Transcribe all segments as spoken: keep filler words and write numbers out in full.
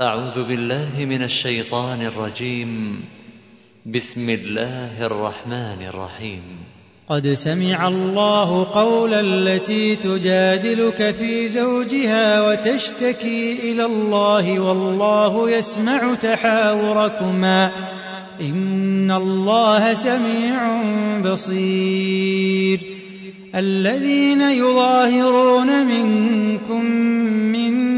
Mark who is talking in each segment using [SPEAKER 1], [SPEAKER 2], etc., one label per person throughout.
[SPEAKER 1] أعوذ بالله من الشيطان الرجيم. بسم الله الرحمن الرحيم.
[SPEAKER 2] قد سمع الله قول التي تجادلك في زوجها وتشتكي إلى الله والله يسمع تحاوركما إن الله سميع بصير. الذين يظاهرون منكم من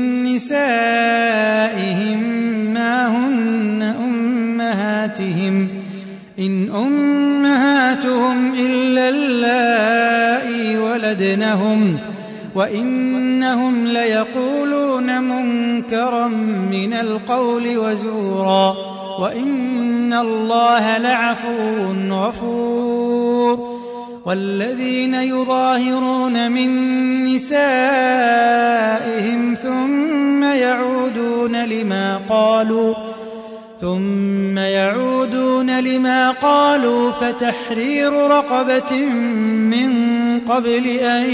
[SPEAKER 2] نسائهم ما هن أمهاتهم إن أمهاتهم إلا اللائي ولدنهم وإنهم ليقولون منكرا من القول وزورا وإن الله لعفو غفور. والذين يظاهرون من نسائهم ثم يعودون لما قالوا ثم يعودون لما قالوا فتحرير رقبة من قبل أن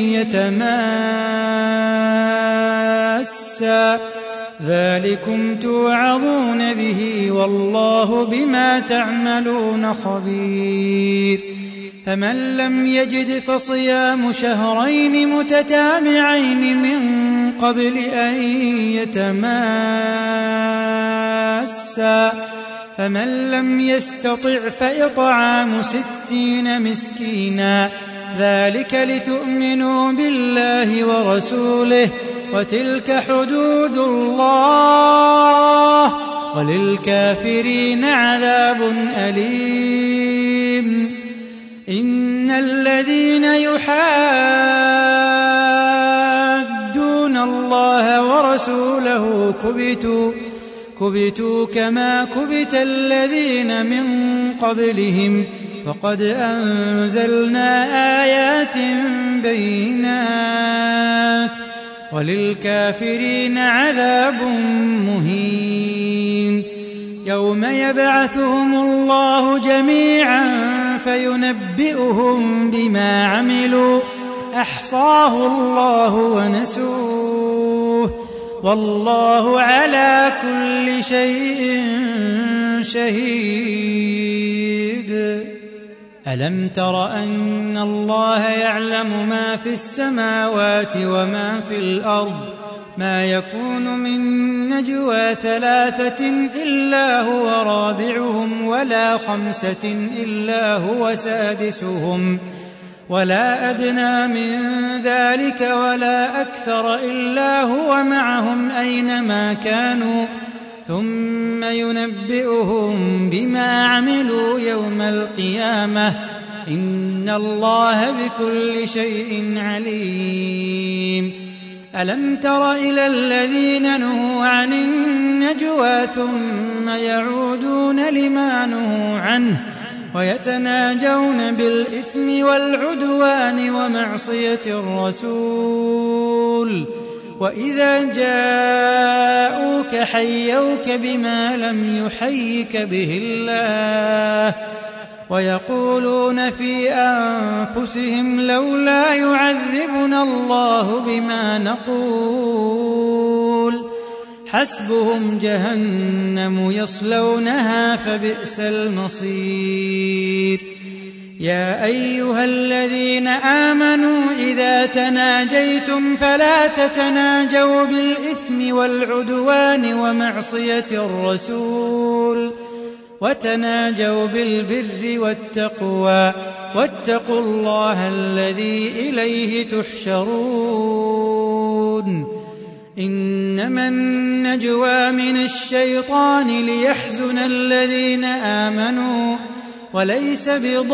[SPEAKER 2] يتماسا ذلكم توعظون به والله بما تعملون خبير. فمن لم يجد فصيام شهرين متتابعين من قبل أن يتماسا فمن لم يستطع فإطعام ستين مسكينا ذلك لتؤمنوا بالله ورسوله وتلك حدود الله وللكافرين عذاب أليم. إن الذين يحادون الله ورسوله كبتوا كبتوا كما كبت الذين من قبلهم وقد أنزلنا آيات بينات وللكافرين عذاب مهين. يوم يبعثهم الله جميعا فينبئهم بما عملوا أحصاه الله ونسوه والله على كل شيء شهيد. ألم تر أن الله يعلم ما في السماوات وما في الأرض ما يكون من نجوى ثلاثة إلا هو رابعهم ولا خمسة إلا هو سادسهم ولا أدنى من ذلك ولا أكثر إلا هو معهم أينما كانوا ثم ينبئهم بما عملوا يوم القيامة إن الله بكل شيء عليم. ألم تر إلى الذين نهوا عن النجوى ثم يعودون لما نهوا عنه ويتناجون بالإثم والعدوان ومعصية الرسول وإذا جاءوك حيوك بما لم يحيك به الله ويقولون في أنفسهم لولا يعذبنا الله بما نقول حسبهم جهنم يصلونها فبئس المصير. يا أيها الذين آمنوا إذا تناجيتم فلا تتناجوا بالإثم والعدوان ومعصية الرسول وتناجوا بالبر والتقوى واتقوا الله الذي إليه تحشرون. إنما النجوى من الشيطان ليحزن الذين آمنوا وليس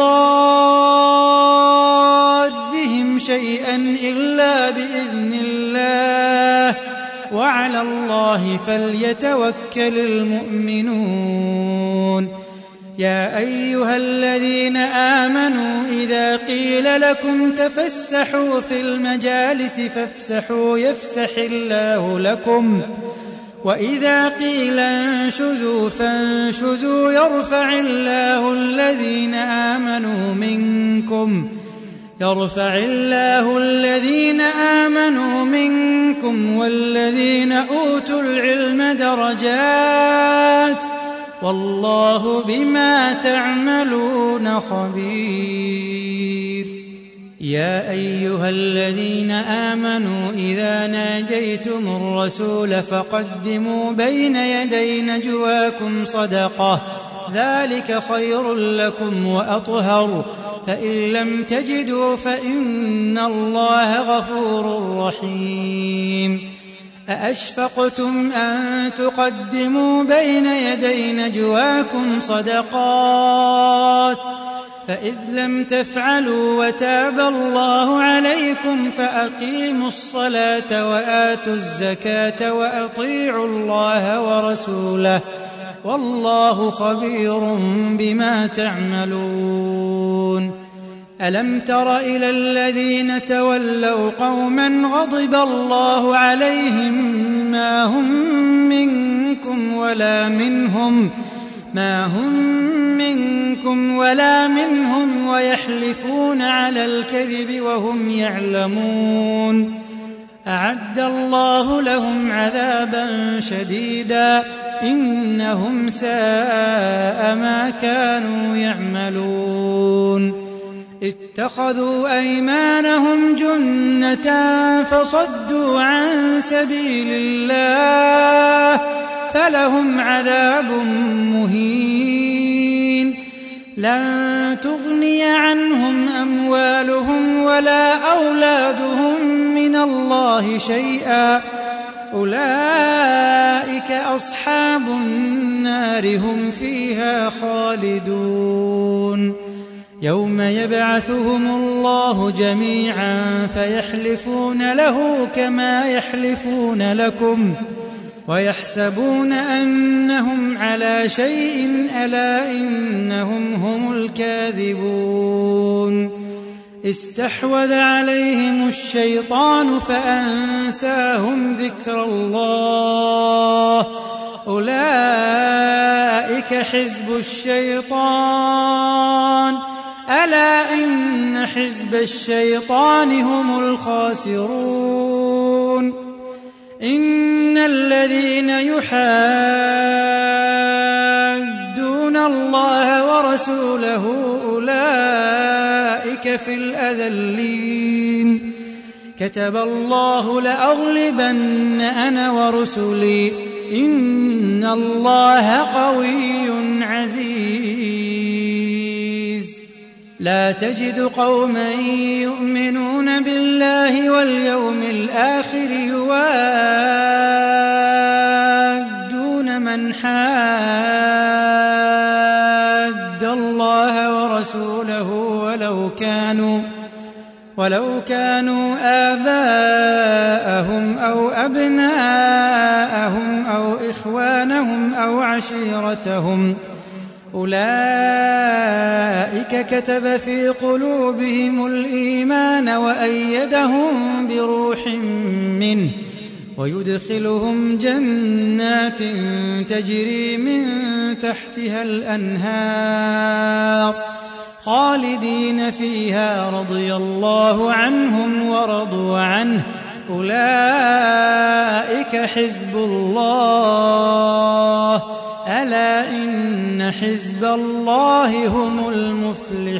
[SPEAKER 2] بضارهم شيئا إلا بإذن الله وعلى الله فليتوكل المؤمنون. يا أيها الذين آمنوا إذا قيل لكم تفسحوا في المجالس فافسحوا يفسح الله لكم وإذا قيل انشزوا فانشزوا يرفع الله الذين آمنوا منكم يرفع الله الذين آمنوا منكم والذين أوتوا العلم درجات والله بما تعملون خبير. يا أيها الذين آمنوا إذا ناجيتم الرسول فقدموا بين يدي نجواكم صدقة ذلك خير لكم وأطهر فإن لم تجدوا فإن الله غفور رحيم. أأشفقتم أن تقدموا بين يدي نجواكم صدقات فإذ لم تفعلوا وتاب الله عليكم فأقيموا الصلاة وآتوا الزكاة وأطيعوا الله ورسوله والله خبير بما تعملون. ألم تر إلى الذين تولوا قوما غضب الله عليهم ما هم منكم ولا منهم ما هم منكم ولا منهم ويحلفون على الكذب وهم يعلمون أعد الله لهم عذابا شديدا إنهم ساء ما كانوا يعملون. اتخذوا أيمانهم جنة فصدوا عن سبيل الله فلهم عذاب مهين. لن تغني عنهم أموالهم ولا أولادهم من الله شيئا أولئك أصحاب النار هم فيها خالدون. يوم يبعثهم الله جميعا فيحلفون له كما يحلفون لكم ويحسبون أنهم على شيء ألا إنهم هم الكاذبون. استحوذ عليهم الشيطان فأنساهم ذكر الله أولئك حزب الشيطان ألا إن حزب الشيطان هم الخاسرون. إن الذين يحادون الله ورسوله أولئك في الأذلين. كتب الله لأغلبن أنا ورسلي إن الله قوي عزيز. لا تجد قوما يؤمنون بالله واليوم الآخر يوادون من حاد الله ورسوله ولو كانوا ولو كانوا آباءهم أو أبناءهم أو إخوانهم أو عشيرتهم أولئك كتب في قلوبهم الإيمان وأيدهم بروح منه ويدخلهم جنات تجري من تحتها الأنهار خالدين فيها رضي الله عنهم ورضوا عنه أولئك حزب الله ألا إن حزب الله هم المفلحون.